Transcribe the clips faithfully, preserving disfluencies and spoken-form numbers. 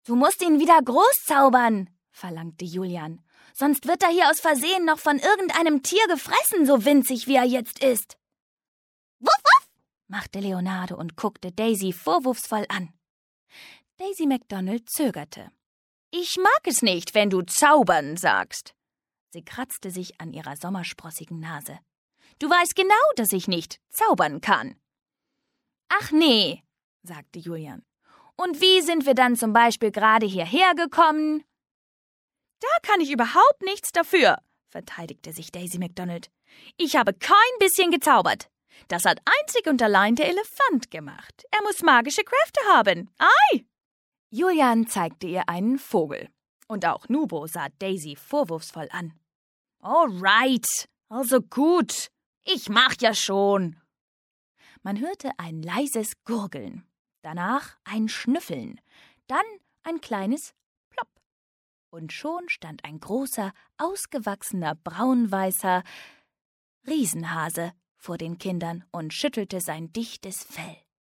»Du musst ihn wieder groß zaubern«, verlangte Julian. »Sonst wird er hier aus Versehen noch von irgendeinem Tier gefressen, so winzig wie er jetzt ist.« »Wuff, wuff«, machte Leonardo und guckte Daisy vorwurfsvoll an. Daisy MacDonald zögerte. »Ich mag es nicht, wenn du zaubern sagst.« Sie kratzte sich an ihrer sommersprossigen Nase. »Du weißt genau, dass ich nicht zaubern kann.« »Ach nee«, sagte Julian. »Und wie sind wir dann zum Beispiel gerade hierher gekommen?« »Da kann ich überhaupt nichts dafür«, verteidigte sich Daisy MacDonald. »Ich habe kein bisschen gezaubert. Das hat einzig und allein der Elefant gemacht. Er muss magische Kräfte haben. Ei!« Julian zeigte ihr einen Vogel. Und auch Nubo sah Daisy vorwurfsvoll an. »Alright, also gut. Ich mach ja schon.« Man hörte ein leises Gurgeln, danach ein Schnüffeln, dann ein kleines Plopp. Und schon stand ein großer, ausgewachsener, braunweißer Riesenhase vor den Kindern und schüttelte sein dichtes Fell.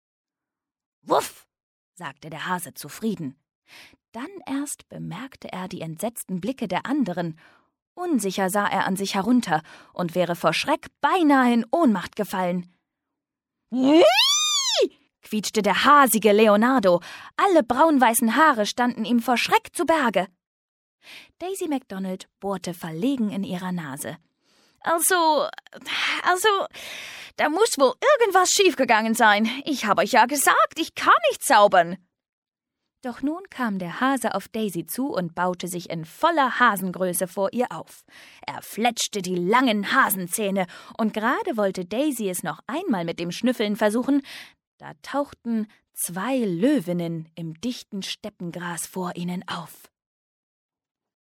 »Wuff«, sagte der Hase zufrieden. Dann erst bemerkte er die entsetzten Blicke der anderen. Unsicher sah er an sich herunter und wäre vor Schreck beinahe in Ohnmacht gefallen. »Hui«, quietschte der hasige Leonardo. Alle braunweißen Haare standen ihm vor Schreck zu Berge. Daisy MacDonald bohrte verlegen in ihrer Nase. »Also, also, da muss wohl irgendwas schiefgegangen sein. Ich habe euch ja gesagt, ich kann nicht zaubern.« Doch nun kam der Hase auf Daisy zu und baute sich in voller Hasengröße vor ihr auf. Er fletschte die langen Hasenzähne, und gerade wollte Daisy es noch einmal mit dem Schnüffeln versuchen, da tauchten zwei Löwinnen im dichten Steppengras vor ihnen auf.